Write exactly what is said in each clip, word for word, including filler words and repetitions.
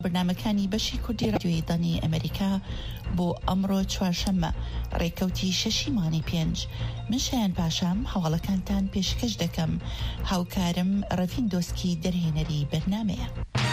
برنامەکانی بەشی کوردی رادیۆی دانی ئەمریکا بۆ ئەمڕۆ چوارشەممە ڕێکەوتی شەشی مانگی پێنج من شایان پاشام هەواڵەکانتان پێشکەش دەکەم. هاوکارم ڕەفین دۆسکی دەرهێنەری بەرنامەیە.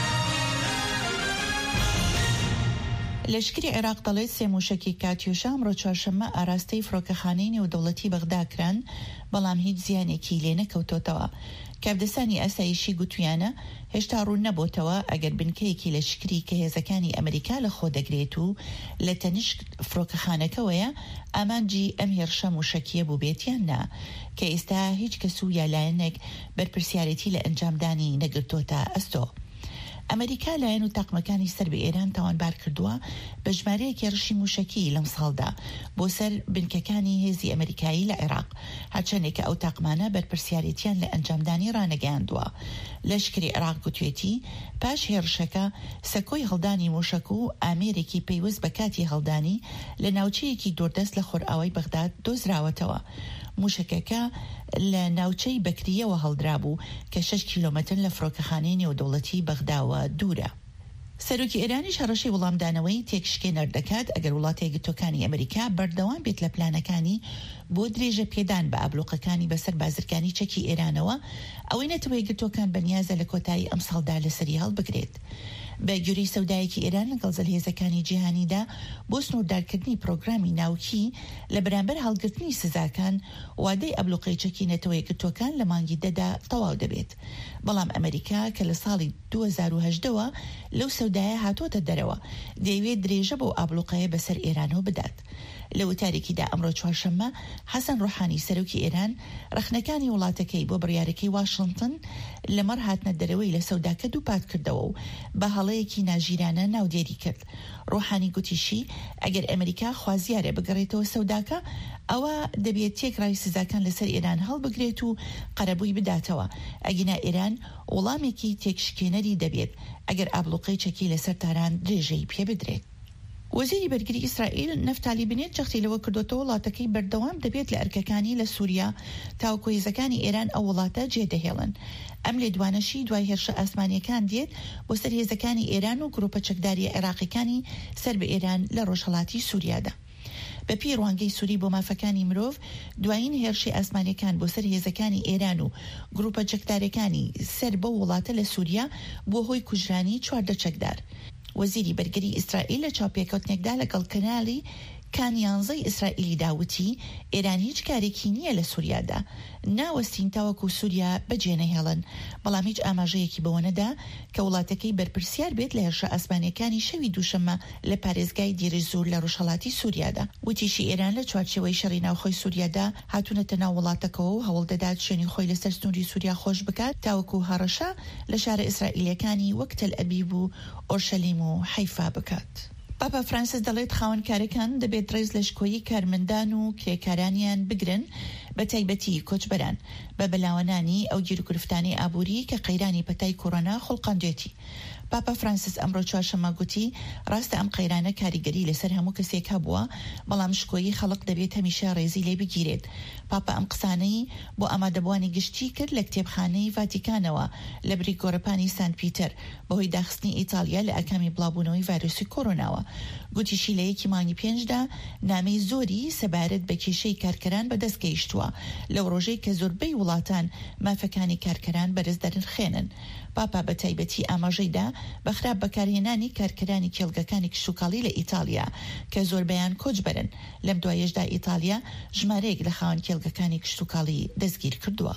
لەشکری عێراق دەڵێت سێ موشکی کاتیوشا ئەمڕۆ چوارشەممە ئاراستەی فڕۆکەخانەی نێودەوڵەتی بەغداکران، بەڵام هیچ زیانێکی لێ نەکەوتۆتەوە. کاردەسانی ئاسایشی گوتویانە هێشتا ڕوون نەبووتەوە ئەگەر بنکەیەکی لەشکری کە هێزەکانی ئەمریکا لە خۆ دەگرێت و لە تەنیشت فڕۆکەخانەکەوەیە ئامانجی ئەم هێرشە موشکیە بوو بێتیان نا، کە ئێستا هیچ کەس و یالایەنێک بەرپرسیارەتی لە ئەنجامدانی نەگرتۆتە ئەستۆ. ئەمریکا لایەن و تاقمەکانی سەر بە ئێران تاوانبار کردووە بە ژمارەیەکی ڕشی موشکی لەم ساڵدا بۆ سەر بنکەکانی هێزی ئەمریکایی لە عێراق، هەرچەندێکە ئەو تاقمانە بەرپرسیارەتیان لە ئەنجامدانی ڕانەگەیاندووە. لەشکری عێراق گوتوێتی پاش هێرشەکە سەکۆی هەڵدانی موشک و ئامێرێکی پەیوەست بە کاتی هەڵدانی لە ناوچەیەکی دووردەست لە خۆرئاوای بەغداد دۆزراوەتەوە. موشکەکە لە ناوچەی بەکریەوە هەڵدرابوو کە شەش کیلۆمەتر لە فڕۆکەخانەی نێودەوڵەتی بەغداوە دوورە. سەرۆکی ئێرانیش هەڕەشەی وەڵامدانەوەی تێکشکێنەر دەکات ئەگەر وڵاتە یەکگرتووەکانی ئەمریکا بەردەوام بێت لە پلانەکانی بۆ درێژە پێدان بە ئابلوقەکانی بەسەر بازرگانی چەکی ئێرانەوە، ئەوەی نەتەوە یەکگرتووەکان بەنیازە لە کۆتایی ئەم ساڵدا لەسەری هەڵبگرێت. بە گوێرەی سەودایەکی ئێران لەگەڵ جەلهێزەکانی جیهانیدا بۆ سنووردارکردنی پرۆگرامی ناوکی لە بەرامبەر هەڵگرتنی سزاکان، وادەی ئەبلوقەی چەکی نەتەوە یەکگرتووەکان لە مانگی دەدا تەواو دەبێت. بەڵام ئەمریکا کە لە ساڵی دوو هەزار و هەژدەوە لەو سەودایە هاتۆتە دەرەوە، دەیەوێت درێژە بۆ ئابلوقەیە بەسەر ئێرانەوە بدات. لە وتارێکیدا ئەمڕۆ چوارشەممە حەسەن ڕۆحانی سەرۆکی ئێران ڕەخنەکانی وڵاتەکەی بۆ بڕیارەکەی واشنگتن لەمەڕ هاتنە دەرەوەی لە سەوداکە دووپات کردەوە و بە هەڵەیەکی ناژیرانە ناودێری کرد. ڕۆحانی گوتیشی ئەگەر ئەمریکا خوازیارە بگەڕێتەوە سەوداکە، ئەوە دەبێت تێکڕای سزاکان لەسەر ئێران هەڵبگرێت و قەرەبووی بداتەوە. ئەگینا ئێران وەڵامێکی تێکشکێنەری دەبێت ئەگەر ئابلوقەی چەکی لەسەر تاران درێژەی پێ بدرێت. وەزیری بەرگری ئیسرائیل نەفتالی بنێت جەختی لەوە کردوتەوە وڵاتەکەی بەردەوام دەبێت لە ئەرکەکانی لە سووریا تاوەکو هێزەکانی ئێران ئەو وڵاتە جێدەهێڵن. ئەم لێدوانەشی دوای هێرشە ئاسمانیەکان دێت بۆ سەر هێزەکانی ئێران و گروپە چەکداری عێراقیەکانی سەر بە ئێران لە ڕۆژهەڵاتی سووریادا. بە پێی ڕوانگەی سووری بۆ مافەکانی مرۆڤ، دوایین هێرشی ئاسمانیەکان بۆ سەر هێزەکانی ئێران و گروپە چەکدارەکانی سەر بە وڵاتە لە سووریا بۆ هۆی کوژرانی چواردە چەکدار. وەزیری بەرگری ئیسرائیل لە چاوپێکەوتنێکدا لەگەڵ کەناڵی کانیانزەی ئیسرائیلی داوتی ئێران هیچ کارێکی نییە لە سووریادا، ناوەستین تاوەکو سووریا بەجێنەهێڵن، بەڵام هیچ ئاماژەیەکی بەوە نەدا کە وڵاتەکەی بەرپرسیار بێت لە هێرشە ئاسمانیەکانی شەوی دووشەممە لە پارێزگای دیری زوور لە ڕۆژهەڵاتی سووریادا. وتیشی ئێران لە چوارچێوەی شەڕی ناوخۆی سووریادا هاتوونەتە ناو وڵاتەکەەوە و هەوڵ دەدات شوێنی خۆی لەسەر سنووری سووریا خۆش بکات تاوەکو هەڕەشە لە شارە ئیسرائیلیەکانی وەک تەل ئەبیب و ئۆرشەلیم و حەیفا بکات. پاپا فرانسیس دەڵێت خاوەنکارەکان دەبێت ڕێز لە شکۆیی کارمەندان و کرێکارانیان بگرن، بە تایبەتی کۆچبەران، بە بەلاوانانی ئەو گیرکورفتانی ئابووری کە قەیرانی پەتای کۆڕۆنا خوڵقاندێتی. پاپا فرانسیس ئەمڕۆ چوارشەممە گوتی ڕاستە ئەم قەیرانە کاریگەری لەسەر هەموو کەسێک هەبووە، بەڵام شکۆیی خەڵق دەبێت هەمیشە ڕێزی لێ بگیرێت. پاپا ئەم قسانەی بۆ ئامادەبوانی گشتی کرد لە کتێبخانەی ڤاتیکانەوە لە بری گۆرەپانی سانت پیتەر بەهۆی داخستنی ئیتالیا لە ئەکامی بڵاوبوونەوەی ڤایرۆسی کۆڕۆناوە. گوتیشی لە یەکی مانگی پێنجدا نامەی زۆری سەبارەت بە کێشەی کارکەران بەدەست گەیشتووە لەو ڕۆژەی کە زۆربەی وڵاتان مافەکانی کارکەران بەرز دەرنرخێنن. پاپا بە تایبەتی ئاماژەیدا بە خراپ بەکارهێنانی کارکەرانی کێڵگەکانی کشتوکاڵی لە ئیتالیا کە زۆربەیان کۆچبەرن. لەم دوایەشدا ئیتالیا ژمارەیەک لە خاوەن کێڵگەکانی کشتوکاڵی دەستگیر کردووە.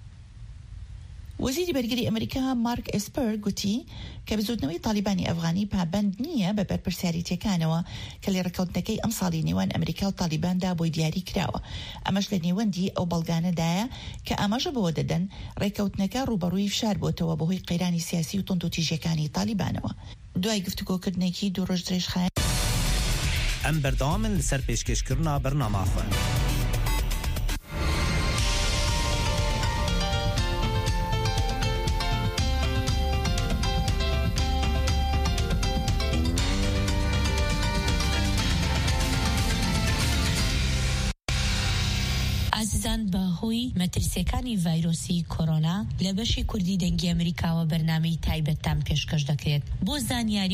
وەزیری بەرگری ئەمریکا مارک ئێسپەر گوتی کە بزوتنەوەی تالیبانی ئەفغانی پابند نییە بە بەرپرسیاریتەکانەوە کە لێ ڕکەوتنەکەی ئەم ساڵی نێوان ئەمریکا و تالیباندا بۆی دیاری کراوە. ئەمەش لە نێوەندی ئەو بەڵگانەدایە کە ئاماژە بەوە دەدەن ڕێکەوتنەکە ڕوبەڕووی فشار بۆتەوە بەهۆی قەیرانی سیاسی و تند و تیژەکانی تالیبانەوە. دوای گفتوگۆکردنێکی دوو ڕۆژ درێژخایەن ئەم بەردەوامن لەسەر پێشکەشکردنا بەرنامەخۆن. ئازیزان بەهۆی مەترسیەکانی ڤایرۆسی کۆڕۆنا لە بەشی کوردی دەنگی ئەمریکاوە بەرنامەی تایبەتتان پێشکەش دەکرێت بۆ زانیاری